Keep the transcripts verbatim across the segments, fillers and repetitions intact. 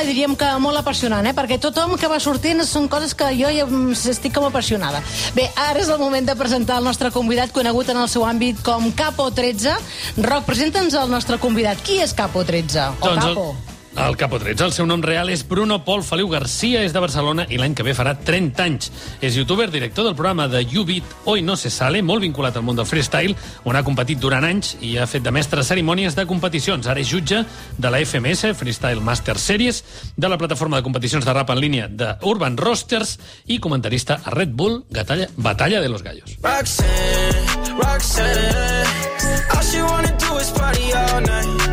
diríem que molt apassionant, eh? Perquè tothom que va sortint són coses que jo ja estic com apassionada. Bé, ara és el moment de presentar el nostre convidat, conegut en el seu àmbit com Capo tretze. Roc, presenta'ns el nostre convidat. Qui és Capo tretze? O doncs Capo? El... El Capo tretze, el seu nom real és Bruno Pol Feliu García, és de Barcelona i l'any que ve farà trenta anys. És youtuber, director del programa de YouBeat Hoy No Se Sale, molt vinculat al món del freestyle, on ha competit durant anys i ha fet de mestre cerimònies de competicions. Ara és jutge de la F M S, Freestyle Master Series, de la plataforma de competicions de rap en línia de Urban Roasters i comentarista a Red Bull, Batalla, Batalla de los Gallos. Roxanne, Roxanne, all she wanna do is party all night.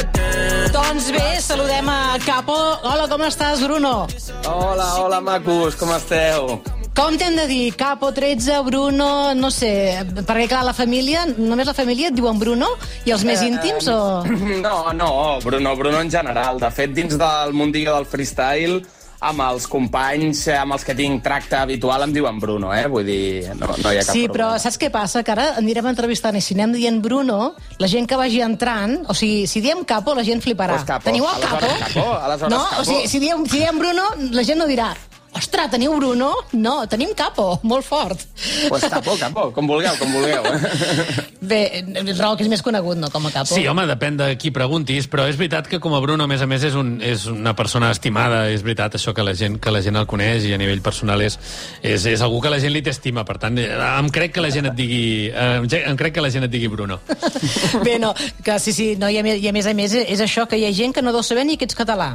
Doncs bé, saludem a Capo. Hola, com estàs, Bruno? Hola, hola, macos, com esteu? Com t'hem de dir? Capo tretze, Bruno, no sé, perquè clar, la família, només la família et diuen Bruno? I els més íntims, o...? No, no, Bruno, Bruno en general. De fet, dins del mundillo del freestyle, amb els companys amb els que tinc tracte habitual em diuen Bruno, eh? Vull dir, no, no hi ha cap sí, problema. però saps què passa? Que ara anirem entrevistant i si anem dient Bruno, la gent que vagi entrant, o sigui, si diem Capo, la gent fliparà. Pues Capo. Teniu el Capo? Aleshores Capo, aleshores no? Capo. O sigui, si diem, si diem Bruno, la gent no dirà ostres, teniu Bruno? No, tenim Capo, molt fort. Pues Capo, Capo, com vulgueu, com vulgueu. Bé, Roc és més conegut, no, com a Capo? Sí, home, depèn de qui preguntis, però és veritat que com a Bruno, a més a més, és, un, és una persona estimada, és veritat això que la gent que la gent el coneix i a nivell personal és, és, és algú que la gent li t'estima, per tant, em crec que la gent et digui, em, em crec que la gent et digui Bruno. Bé, no, que sí, sí, no, i, a més, i a més a més és això, que hi ha gent que no deu saber ni que ets català.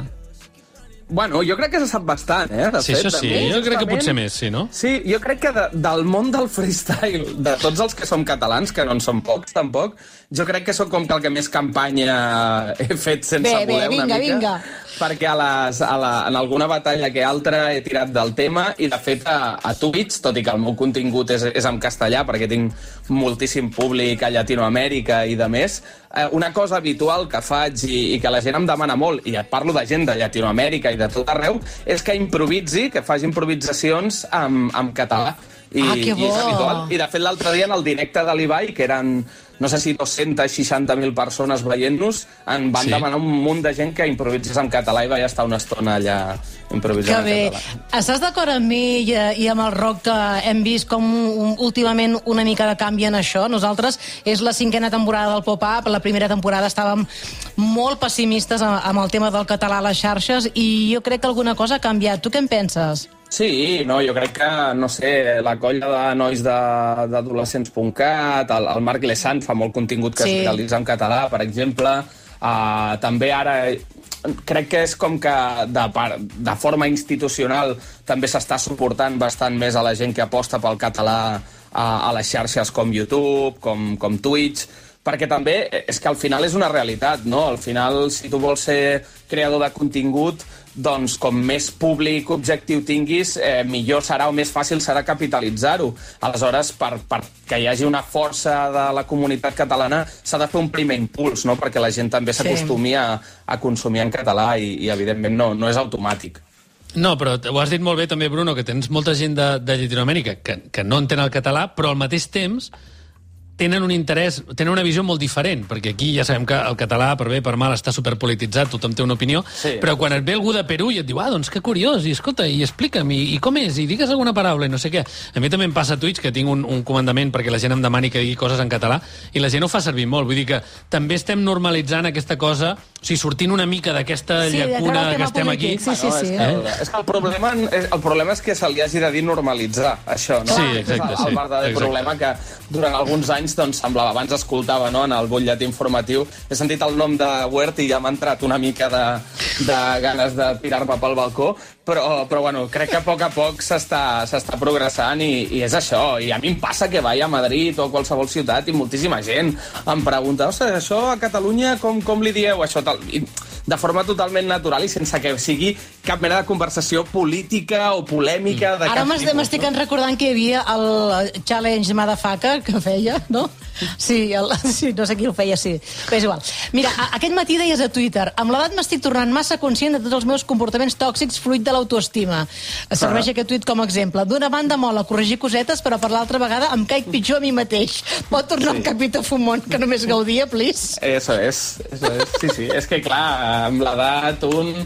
Bueno, jo crec que se sap bastant, eh? De sí, fet, això sí, també, jo crec que justament, potser més, sí, no? Sí, jo crec que de, del món del freestyle, de tots els que som catalans, que no en som pocs, tampoc, jo crec que sóc com que el que més campanya he fet sense bé, voler bé, vinga, una mica. Vinga. Perquè a les, a la, en alguna batalla que altra he tirat del tema i, de fet, a, a Twitch, tot i que el meu contingut és, és en castellà, perquè tinc moltíssim públic a Llatinoamèrica i de més, eh, una cosa habitual que faig i, i que la gent em demana molt, i et parlo de gent de Llatinoamèrica i de tot arreu, és que improviси, que faci improvisacions en, en català. I, ah, que bo! I és habitual. I, de fet, l'altre dia, en el directe de l'Ibai, que eren, no sé si dos-cents seixanta mil persones veient-nos, en van sí. demanar un munt de gent que improvisés en català i vaig estar una estona allà improvisant que en català. Estàs d'acord amb mi i, i amb el Roc que hem vist com un, últimament una mica de canvi en això? Nosaltres és la cinquena temporada del Pop-Up, la primera temporada estàvem molt pessimistes amb, amb el tema del català a les xarxes i jo crec que alguna cosa ha canviat. Tu què en penses? Sí, no, jo crec que, no sé, la colla de nois d'adolescents punt cat, el, el Marc Lesant fa molt contingut que sí. es realitza en català, per exemple. Uh, també ara crec que és com que de, de forma institucional també s'està suportant bastant més a la gent que aposta pel català a, a les xarxes com YouTube, com, com Twitch, perquè també és que al final és una realitat, no? Al final, si tu vols ser creador de contingut, doncs com més públic objectiu tinguis, eh, millor serà o més fàcil serà capitalitzar-ho. Aleshores, per, per que hi hagi una força de la comunitat catalana, s'ha de fer un primer impuls, no? Perquè la gent també s'acostumi a, a consumir en català i, i evidentment, no, no és automàtic. No, però ho has dit molt bé també, Bruno, que tens molta gent de, de Llatinoamèrica que, que no entén el català, però al mateix temps tenen un interès, tenen una visió molt diferent, perquè aquí ja sabem que el català, per bé per mal, està superpolititzat, tothom té una opinió, sí. però quan et ve algú de Perú i et diu, ah, doncs que curiós, i escolta, i explica'm, i, i com és, i digues alguna paraula, i no sé què. A mi també em passa a Twitch que tinc un, un comandament perquè la gent em demani que digui coses en català, i la gent ho fa servir molt, vull dir que també estem normalitzant aquesta cosa, o sigui, sortint una mica d'aquesta sí, llacuna que estem aquí. Sí, sí, sí. És que, eh? és que el, problema, el problema és que se li hagi de dir normalitzar, això, no? Sí, exacte, és el, el verdader exacte. problema que durant alguns anys doncs, semblava, abans escoltava, no?, en el butlletí informatiu, he sentit el nom de Wert i ja m'ha entrat una mica de, de ganes de tirar-me pel balcó, però, però bueno, crec que a poc a poc s'està s'està progressant i, i és això. I a mi em passa que vaig a Madrid o a qualsevol ciutat i moltíssima gent em pregunta, ostres, això a Catalunya com, com li dieu això? Tal? I de forma totalment natural i sense que sigui cap mena de conversació política o polèmica de Ara cap tipus. Ara m'estic no? recordant que hi havia el Challenge Motherfucker que feia, no? Sí, el, sí, no sé qui ho feia, sí. Però és igual. Mira, a, aquest matí deies a Twitter, amb l'edat m'estic tornant massa conscient de tots els meus comportaments tòxics fruit de l'autoestima. Serveix ah. aquest tuit com a exemple. D'una banda mola corregir cosetes, però per l'altra vegada em caic pitjor a mi mateix. Pot tornar sí. un Capità Fumón que només gaudia, please? Eso es, eso es. Sí, sí. És que, clar, amb l'edat un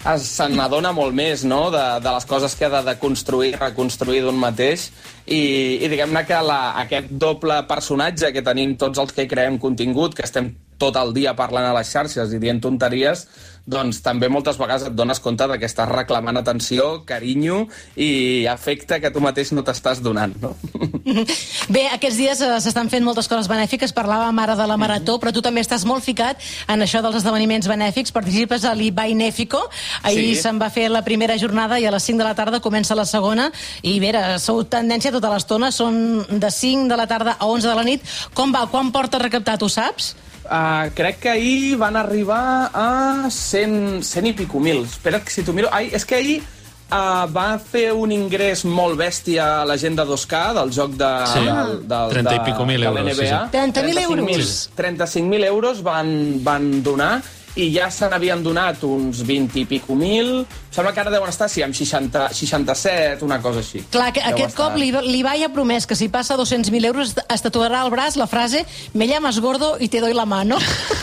es, se n'adona molt més, no?, de, de les coses que ha de, de construir, reconstruir d'un mateix, i, i diguem-ne que la, aquest doble personatge que tenim tots els que creem contingut, que estem tot el dia parlant a les xarxes i dient tonteries, doncs també moltes vegades et dones compte que estàs reclamant atenció, carinyo i afecte que tu mateix no t'estàs donant, no? Bé, aquests dies uh, s'estan fent moltes coses benèfiques, parlàvem ara de la Marató, però tu també estàs molt ficat en això dels esdeveniments benèfics, participes a l'Ibai Néfico, ahir sí. se'n va fer la primera jornada i a les cinc de la tarda comença la segona, i bé, sou tendència tota l'estona, són de cinc de la tarda a onze de la nit. Com va? Quan porta recaptat, ho saps? Uh, crec que ahir van arribar a cent, cent i pico mil. Espera't, que si t'ho miro... Ai, és que ahir uh, va fer un ingrés molt bèstia a la gent de dos K, del joc de, sí. del, del, trenta i pico mil euros. Sí, sí. trenta mil euros. trenta-cinc mil euros van, van donar, i ja se n'havien donat uns vint i pico mil. Sembla que ara deuen estar, sí, amb seixanta, seixanta-set, una cosa així. Clar, que aquest cop l'Ibai ha promès que si passa dos-cents mil euros es tatuarà al braç la frase «Me llamas gordo y te doy la mano».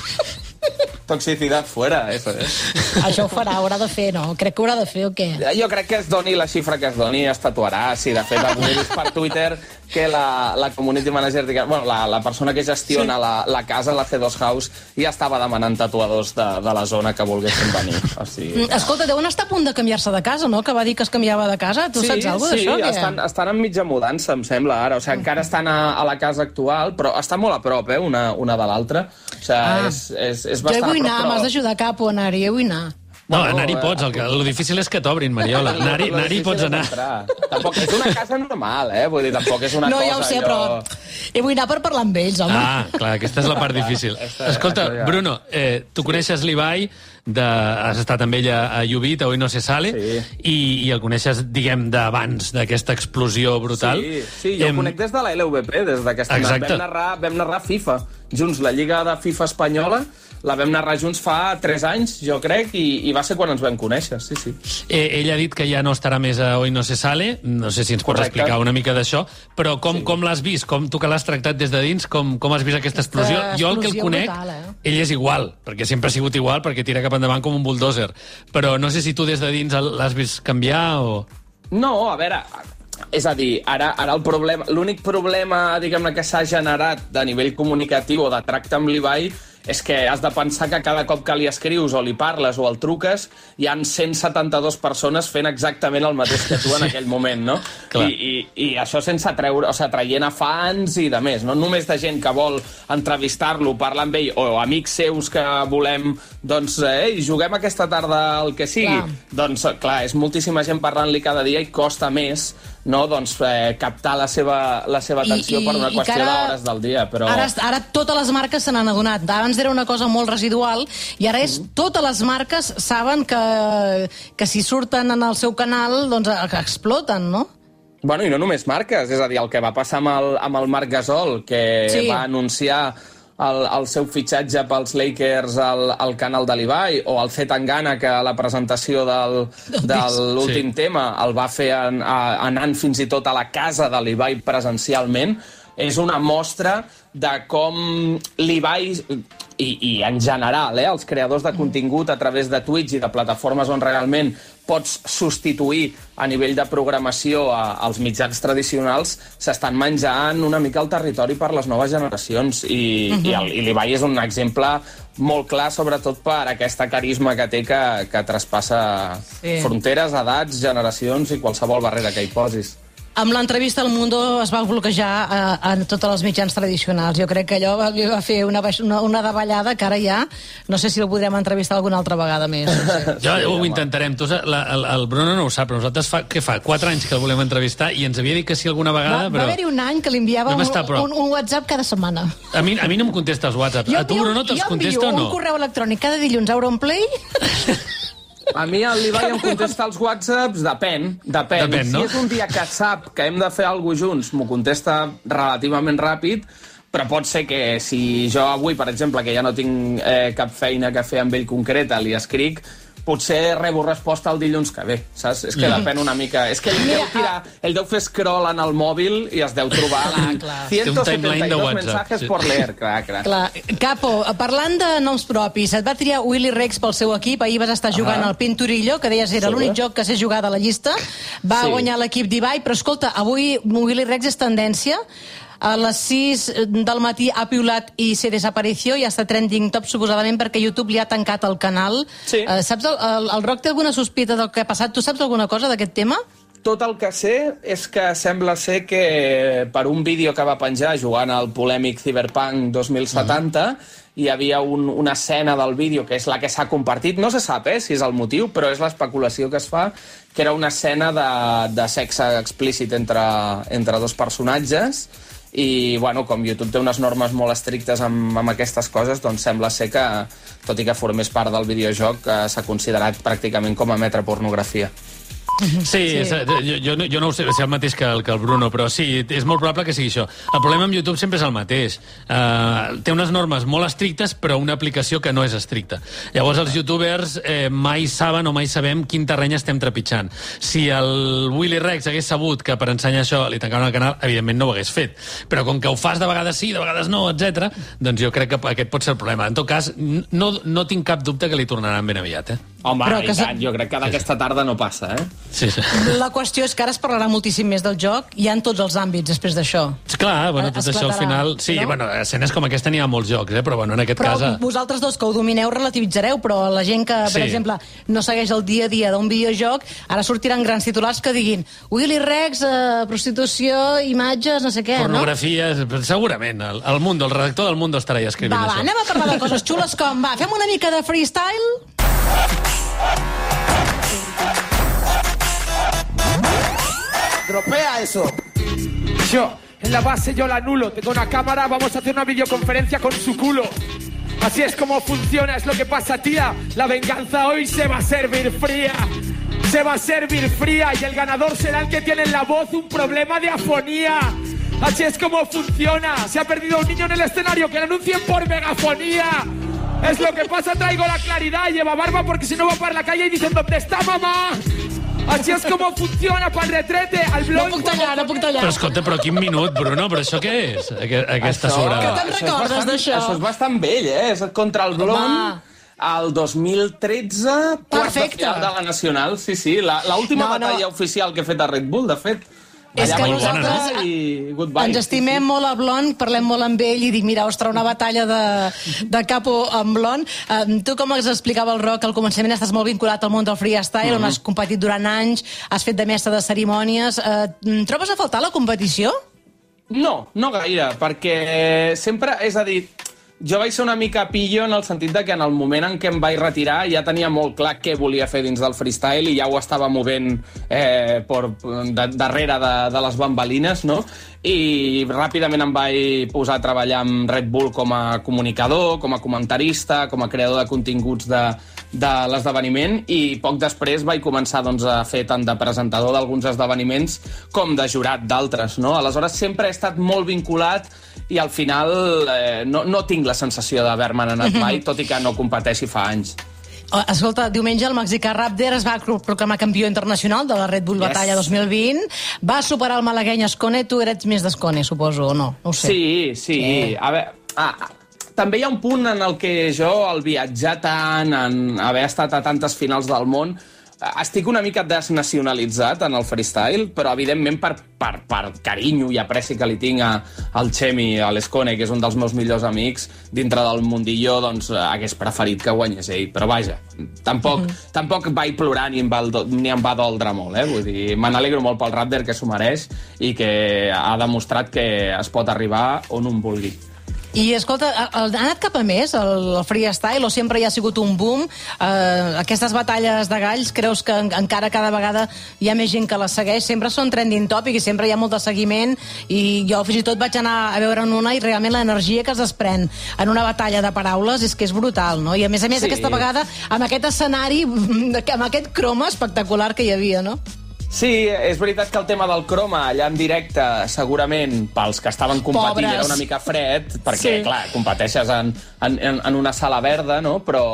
Toxicidad fuera, eso és. Això ho farà, haurà de fer, no? Crec que haurà de fer o què? Jo crec que es doni la xifra que es doni i es tatuarà. Sí, de fet, he vist per Twitter que la, la community manager, bueno, la, la persona que gestiona sí. la, la casa, la C dos House, ja estava demanant tatuadors de, de la zona que volguessin venir. O sigui, que... Escolta, deuen estar a punt de canviar-se de casa, no? Que va dir que es canviava de casa. Tu sí, saps alguna sí, d'això? Sí, estan, estan en mitja mudança, em sembla, ara. O sigui, encara estan a, a la casa actual, però està molt a prop, eh, una, una de l'altra. O sigui, ah. és, és, és bastant jo hi vull anar, a prop, però... m'has d'ajudar cap o anar-hi, jo vull anar. No, anar-hi pots, el, que, el difícil és que t'obrin, Mariola. Anar-hi anar pots anar. Tampoc és una casa normal, eh? Vull dir, tampoc és una no, cosa... No, ja ho sé, jo... però hi vull anar per parlar amb ells, home. Ah, clar, aquesta és la part difícil. Escolta, Bruno, eh, tu coneixes l'Ibai, de, has estat amb ella a Llubit, a Hoy no se sale, sí. i, i el coneixes, diguem, d'abans d'aquesta explosió brutal. Sí, sí, jo em... conec des de la L V P, des d'aquesta... Vam narrar, vam narrar FIFA, junts, la Lliga de FIFA espanyola, la vam narrar junts fa tres anys, jo crec, i, i va ser quan ens vam conèixer, sí, sí. Eh, ell ha dit que ja no estarà més a Hoy no se sale, no sé si ens pots explicar una mica d'això, però com, sí. com l'has vist? Com tu que l'has tractat des de dins, com, com has vist aquesta explosió? Esta jo el que el conec, brutal, eh? Ell és igual, perquè sempre ha sigut igual, perquè tira cap endavant com un bulldozer, però no sé si tu des de dins l'has vist canviar o... No, a veure... És a dir, ara, ara el problema, l'únic problema, diguem-ne, que s'ha generat de nivell comunicatiu o de tracte amb l'Ibai és que has de pensar que cada cop que li escrius o li parles o el truques hi han cent setanta-dues persones fent exactament el mateix que tu en aquell moment, no? I, i, I això sense treure, o sigui, traient a fans i de més, no? Només de gent que vol entrevistar-lo, parlar amb ell, o amics seus que volem, doncs, eh, juguem aquesta tarda el que sigui. Clar. Doncs, clar, és moltíssima gent parlant-li cada dia i costa més, no, doncs, eh, captar la seva, la seva atenció I, i, per una qüestió ara, d'hores del dia. Però... Ara, ara totes les marques se n'han adonat. Abans era una cosa molt residual i ara és totes les marques saben que, que si surten en el seu canal doncs exploten, no? Bueno, i no només marques, és a dir, el que va passar amb el, amb el Marc Gasol, que sí. va anunciar el, el seu fitxatge pels Lakers al, al canal de l'Ibai, o el Zetangana, que a la presentació del, de l'últim sí. tema el va fer en, a, anant fins i tot a la casa de l'Ibai presencialment, és una mostra de com l'Ibai, i, i en general, eh, els creadors de contingut a través de Twitch i de plataformes on realment pots substituir a nivell de programació a, als mitjans tradicionals, s'estan menjant una mica el territori per les noves generacions. I, uh-huh. i, el, i l'Ibai és un exemple molt clar, sobretot per aquesta carisma que té que, que traspassa sí. fronteres, edats, generacions i qualsevol barrera que hi posis. Amb l'entrevista al Mundo es va bloquejar eh, en tots els mitjans tradicionals. Jo crec que allò va, va fer una, una, una davallada que ara ja no sé si el podrem entrevistar alguna altra vegada més. No sé. Jo ho intentarem. Tu, la, el, el Bruno no ho sap, però nosaltres fa, què fa? Quatre anys que el volem entrevistar i ens havia dit que sí alguna vegada, va, però... Va haver-hi un any que li enviava no un, un, un WhatsApp cada setmana. A mi, a mi no em contesta els WhatsApps. Jo a tu, Bruno, te'ls contesta o no? Jo envio un correu electrònic cada dilluns a Auronplay... A mi l'Ibai em contesta els whatsapps, depèn, depèn. depèn no? Si és un dia que sap que hem de fer alguna cosa junts, m'ho contesta relativament ràpid, però pot ser que si jo avui, per exemple, que ja no tinc eh, cap feina que fer amb ell concreta, li escric, potser rebo resposta el dilluns que ve, saps? És que mm. depèn una mica... És que ell deu, tirar, ell deu fer scroll en el mòbil i es deu trobar ciento setenta y dos mensajes por leer. Clar, clar. clar. Capo, parlant de noms propis, et va triar Willy Rex pel seu equip, ahir vas estar jugant al Pinturillo, que deies era sí, l'únic joc que sé jugar de la llista, va sí. guanyar l'equip d'Ibai, però escolta, avui Willy Rex és tendència. A les sis del matí ha piulat i se desapareció i ha estat trending top suposadament perquè YouTube li ha tancat el canal. Sí. Uh, saps, el, el, el Roc té alguna sospita del que ha passat? Tu saps alguna cosa d'aquest tema? Tot el que sé és que sembla ser que per un vídeo que va penjar jugant al polèmic Cyberpunk dos mil setanta uh-huh. hi havia un, una escena del vídeo que és la que s'ha compartit. No se sap eh, si és el motiu, però és l'especulació que es fa, que era una escena de, de sexe explícit entre, entre dos personatges. I, bueno, com YouTube té unes normes molt estrictes amb, amb aquestes coses, doncs sembla ser que, tot i que formés part del videojoc, eh, s'ha considerat pràcticament com a emetre pornografia. Sí, sí. És, jo, jo, no, jo no ho sé, sé el mateix que el, que el Bruno, però sí, és molt probable que sigui això. El problema amb YouTube sempre és el mateix. Uh, té unes normes molt estrictes, però una aplicació que no és estricta. Llavors els youtubers eh, mai saben o mai sabem quin terreny estem trepitjant. Si el Willy Rex hagués sabut que per ensenyar això li tancaven el canal, evidentment no ho hagués fet. Però com que ho fas de vegades sí, de vegades no, etcètera, doncs jo crec que aquest pot ser el problema. En tot cas, no, no tinc cap dubte que li tornaran ben aviat, eh? Home, però i tant, jo crec que d'aquesta tarda no passa, eh? Sí, sí. La qüestió és que ara es parlarà moltíssim més del joc, hi ha en tots els àmbits després d'això. Clar, bueno, tot Esclatarà, això al final... Sí, no? Bueno, escenes com aquesta n'hi ha molts jocs, eh? Però bueno, en aquest però cas... Però vosaltres dos que ho domineu relativitzareu, però la gent que, per sí. exemple, no segueix el dia a dia d'un videojoc, ara sortiran grans titulars que diguin Willy Rex, eh, prostitució, imatges, no sé què, pornografia, no? Segurament. El, el Mundo, el redactor del Mundo estaria escrivint va, això. Va, anem a parlar de coses xules com... Va, fem una mica de freestyle... Dropea eso. Yo, en la base yo la anulo. Tengo una cámara, vamos a hacer una videoconferencia con su culo. Así es como funciona, es lo que pasa, tía. La venganza hoy se va a servir fría. Se va a servir fría y el ganador será el que tiene en la voz un problema de afonía. Así es como funciona. Se ha perdido un niño en el escenario, que lo anuncien por megafonía. Es lo que pasa, traigo la claridad. Lleva barba porque si no va para la calle y dicen ¿dónde está mamá? Així és com funciona pel retrete, al blog... No puc tallar, no puc tallar. Però escolta, però quin minut, Bruno, però això què és? Aquesta això, sobrada. Que te'n recordes d'això? Això és bastant vell, eh? És contra el Blond, el dos mil tretze, quart de final de la Nacional. Sí, sí, l'última no, batalla no. oficial que he fet a Red Bull, de fet. És que nosaltres ens estimem molt a Blond, parlem molt amb ell i dic, mira, ostres, una batalla de, de capo amb Blond. Uh, tu, com ens explicava el Roc, al començament estàs molt vinculat al món del freestyle, mm-hmm. on has competit durant anys, has fet de mestre de cerimònies. Uh, trobes a faltar la competició? No, no gaire, perquè sempre, és a dir... Jo vaig ser una mica pillo en el sentit de que en el moment en què em vaig retirar ja tenia molt clar què volia fer dins del freestyle i ja ho estava movent eh, por, de, darrere de, de les bambalines, no? I ràpidament em vaig posar a treballar amb Red Bull com a comunicador, com a comentarista, com a creador de continguts de, de l'esdeveniment i poc després vaig començar doncs, a fer tant de presentador d'alguns esdeveniments com de jurat d'altres, no? Aleshores sempre he estat molt vinculat i al final eh, no, no tinc la sensació d'haver-me anat mai, tot i que no competeixi fa anys. Escolta, diumenge el mexicà Raptor es va proclamar campió internacional de la Red Bull yes. Batalla dos mil vint. Va superar el malagueny Escone. Tu eres més d'Escone, suposo, o no? No ho sé. Sí, sí. Eh. A veure, ah, també hi ha un punt en el que jo, al viatjar tant, en haver estat a tantes finals del món, estic una mica desnacionalitzat en el freestyle, però evidentment per, per, per carinyo i apreci que li tinc a, al Chemi, a l'Escone, que és un dels meus millors amics, dintre del mundillo, doncs hagués preferit que guanyés ell. Però vaja, tampoc, mm. tampoc vaig plorar ni em va, ni em va doldre molt, eh? Vull dir, me n'alegro molt pel Raptor, que s'ho mereix i que ha demostrat que es pot arribar on un vulgui. I, escolta, ha anat cap a més el freestyle o sempre hi ha sigut un boom? Uh, aquestes batalles de galls, creus que encara cada vegada hi ha més gent que les segueix? Sempre són trending topic i sempre hi ha molt de seguiment i jo fins i tot vaig anar a veure'n una i realment l'energia que es desprèn en una batalla de paraules és que és brutal, no? I a més a més sí. aquesta vegada amb aquest escenari, amb aquest croma espectacular que hi havia, no? Sí, és veritat que el tema del croma allà en directe, segurament pels que estaven competint Pobres. Era una mica fred, perquè, sí. clar, competeixes en, en, en una sala verda, no? Però,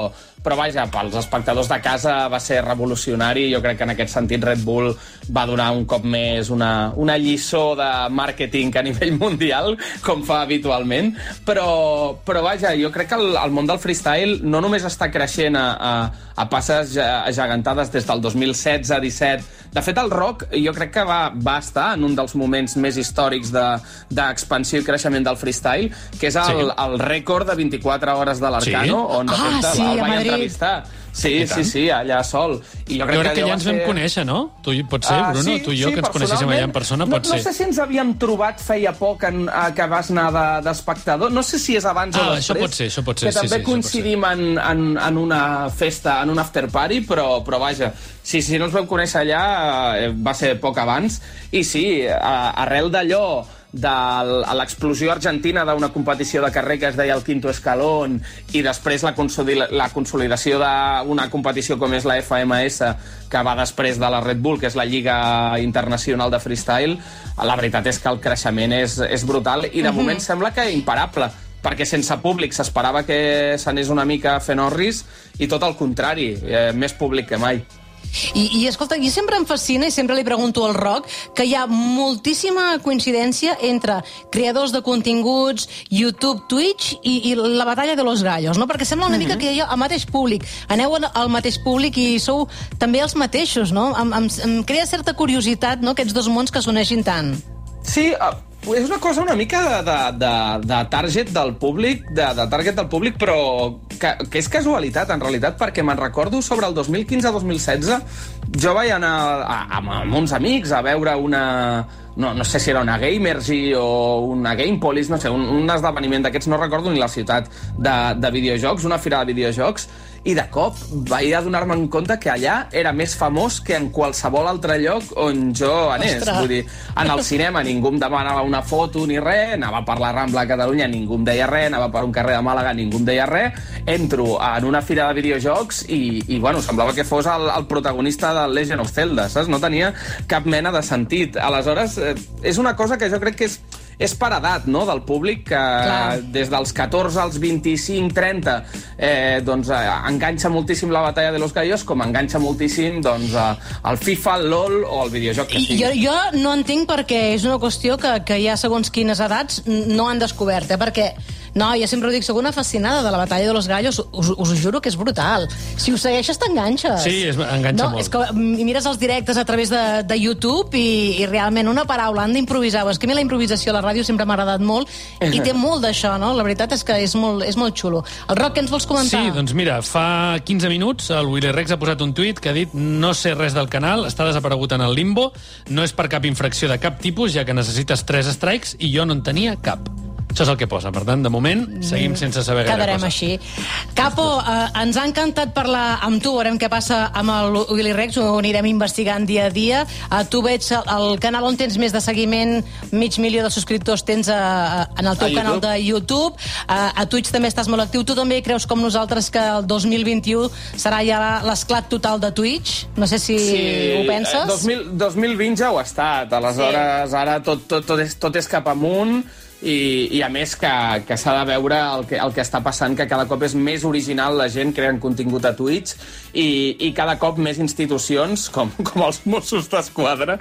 però vaja, pels espectadors de casa va ser revolucionari. Jo crec que en aquest sentit Red Bull va donar un cop més una, una lliçó de màrqueting a nivell mundial, com fa habitualment, però, però vaja, jo crec que el, el món del freestyle no només està creixent a, a, a passes gegantades des del dos mil setze disset. De fet, el rock jo crec que va, va estar en un dels moments més històrics d'expansió de, i creixement del freestyle, que és el, sí. el rècord de vint-i-quatre hores de l'Arcano, sí. on de ah, fet sí, el vaig Madrid. entrevistar. Sí, sí, sí, allà sol. I jo crec, jo crec que, que ja ens ser... vam conèixer, no? Tu, pot ser, Bruno? Uh, sí, tu i jo, sí, que ens coneixéssim allà en persona, pot no, ser. No sé si ens havíem trobat feia poc en, a, que vas anar d'espectador. De, no sé si és abans ah, o després. Això pot ser, això pot ser. Que també sí, sí, coincidim en, en, en una festa, en un after party, però, però vaja, sí, si no ens vam conèixer allà, eh, va ser poc abans. I sí, a, arrel d'allò, de l'explosió argentina d'una competició de carrer que es deia el Quinto Escalón i després la, consolida la consolidació d'una competició com és la F M S, que va després de la Red Bull, que és la Lliga Internacional de Freestyle, la veritat és que el creixement és, és brutal i de uh-huh. moment sembla que imparable, perquè sense públic s'esperava que s'anés una mica fent orris i tot el contrari, eh, més públic que mai. I, i escolta, jo sempre em fascina i sempre li pregunto al Roc que hi ha moltíssima coincidència entre creadors de continguts, YouTube, Twitch i, i la batalla de los gallos, no? Perquè sembla una mica que hi ha el mateix públic. Aneu al mateix públic i sou també els mateixos, no? Em, em, em crea certa curiositat, no?, aquests dos mons que s'uneixin tant. Sí, uh... és una cosa una mica de, de, de, de target del públic, de, de target del públic, però que, que és casualitat, en realitat, perquè me'n recordo sobre el dos mil quinze dos mil setze, jo vaig anar a, a, amb uns amics a veure una... No, no sé si era una Gamergy o una Gamepolis, no sé, un, un esdeveniment d'aquests, no recordo ni la ciutat, de, de videojocs, una fira de videojocs, i de cop vaig adonar-me en compte que allà era més famós que en qualsevol altre lloc on jo anés. Ostres. Vull dir, en el cinema ningú em demanava una foto ni res, anava per la Rambla a Catalunya, ningú em deia res, anava per un carrer de Màlaga, ningú em deia res, entro en una fira de videojocs i, i bueno, semblava que fos el, el protagonista del Legend of Zelda, saps? No tenia cap mena de sentit. Aleshores, eh, és una cosa que jo crec que és és per edat, no?, del públic, que Clar. des dels catorze als vint-i-cinc trenta eh, doncs, eh, enganxa moltíssim la batalla de los gallos, com enganxa moltíssim doncs, eh, el FIFA, el LOL o el videojoc que sigui. Jo, jo no entenc perquè és una qüestió que, que hi ha segons quines edats no han descobert, eh? Perquè no, jo sempre ho dic, soc una fascinada de la batalla de los gallos, us, us ho juro que és brutal. Si ho segueixes t'enganxes. Sí, es, enganxa no, molt. És que mires els directes a través de, de YouTube i, i realment una paraula han d'improvisar. És que a mi la improvisació a la ràdio sempre m'ha agradat molt i té molt d'això, no? La veritat és que és molt, és molt xulo. El Roc, què ens vols comentar? Sí, doncs mira, fa quinze minuts el Willy Rex ha posat un tuit que ha dit no sé res del canal, està desaparegut en el limbo, no és per cap infracció de cap tipus, ja que necessites tres strikes i jo no en tenia cap. Això és el que posa. Per tant, de moment, seguim sense saber gaire Quedarem cosa. així. Capo, eh, ens ha encantat parlar amb tu. Veurem què passa amb el Willy Rex. Ho anirem investigant dia a dia. Eh, tu veig el canal on tens més de seguiment, mig milió de subscriptors tens a, a, en el teu a canal YouTube. de YouTube. Eh, a Twitch també estàs molt actiu. Tu també creus, com nosaltres, que el dos mil vint-i-u serà ja l'esclat total de Twitch? No sé si sí, ho penses. Eh, dos mil, dos mil vint ja ho ha estat. Aleshores, sí. ara tot, tot, tot, és, tot és cap amunt. I, i a més que, que s'ha de veure el que, el que està passant, que cada cop és més original la gent creant contingut a Twitch i, i cada cop més institucions com, com els Mossos d'Esquadra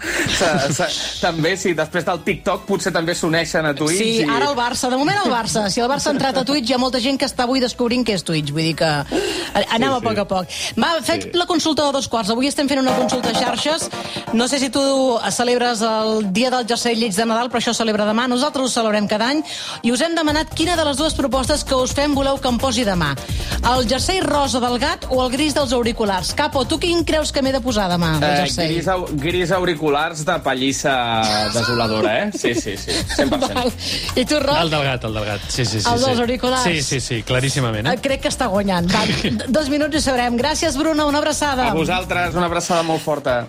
també, sí, després del TikTok potser també s'uneixen a Twitch. Sí, i... ara el Barça, de moment el Barça. Si el Barça ha entrat a Twitch, hi ha molta gent que està avui descobrint què és Twitch, vull dir que anem sí, a poc sí. a poc. Va, faig sí. la consulta de dos quarts. Avui estem fent una consulta a xarxes. No sé si tu celebres el dia del jersei lleig de Nadal, però això celebra demà. Nosaltres ho celebrem cada any i us hem demanat quina de les dues propostes que us fem voleu que em posi demà. El jersei rosa del gat o el gris dels auriculars? Capo, tu quin creus que m'he de posar demà, el jersei? Eh, gris, gris auriculars de pallissa desoladora, eh? Sí, sí, sí, cent per cent. Val. I tu, Roc? El del gat, el del gat. Sí, sí, sí, el dels sí. auriculars? Sí, sí, sí, claríssimament. Eh? Crec que està guanyant. Va, dos minuts i sabrem. Gràcies, Bruno, una abraçada. A vosaltres, una abraçada molt forta.